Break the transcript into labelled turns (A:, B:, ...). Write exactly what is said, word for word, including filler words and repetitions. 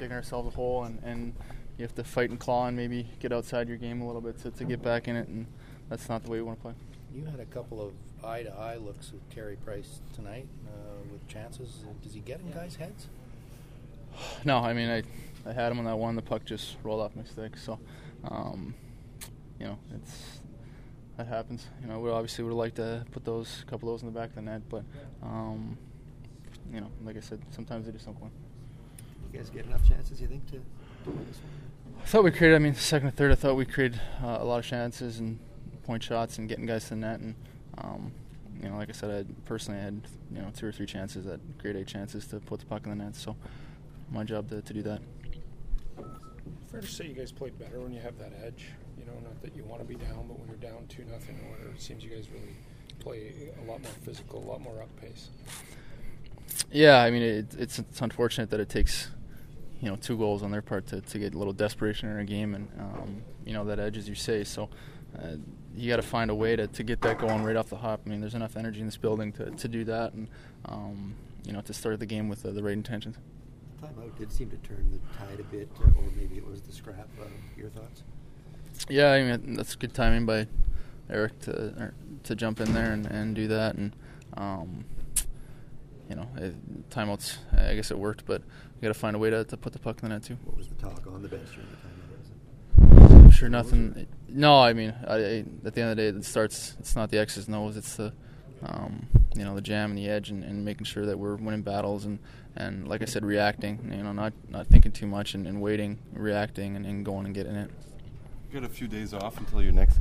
A: digging ourselves a hole, and, and you have to fight and claw and maybe get outside your game a little bit to, to get back in it, and that's not the way we want to play.
B: You had a couple of eye-to-eye looks with Carey Price tonight uh, with chances. Does he get in guys' heads?
A: No, I mean, I I had him on that one. The puck just rolled off my stick. So, um, you know, it's that happens. You know, we obviously would have liked to put those couple of those in the back of the net, but, um, you know, like I said, sometimes they just don't win.
C: You guys get enough chances, you think, to, to win this one?
A: I thought we created, I mean, second and third, I thought we created uh, a lot of chances and point shots and getting guys to the net. And, um, you know, like I said, I had, personally I had, you know, two or three chances, that grade A chances to put the puck in the net. So my job to, to do that.
D: Fair to say you guys played better when you have that edge. You know, not that you want to be down, but when you're down two nothing or whatever, it seems you guys really play a lot more physical, a lot more up pace.
A: Yeah, I mean, it, it's it's unfortunate that it takes, you know, two goals on their part to, to get a little desperation in a game, and um, you know, that edge, as you say. So uh, you got to find a way to, to get that going right off the hop. I mean, there's enough energy in this building to, to do that, and um, you know, to start the game with uh, the right intentions.
C: Timeout did seem to turn the tide a bit, or maybe it was the scrap. Uh, your thoughts?
A: Yeah, I mean, that's good timing by Eric to er, to jump in there and, and do that, and um, you know, it, timeouts. I guess it worked, but we got to find a way to, to put the puck in the net too.
C: What was the talk on the bench during the timeout?
A: I'm sure nothing. No, I mean, I, I, at the end of the day, it starts. It's not the X's and O's. It's the um, you know, the jam and the edge, and, and making sure that we're winning battles, and, and like I said, reacting. You know, not not thinking too much, and, and waiting, reacting, and, and going and getting it.
E: You got a few days off until your next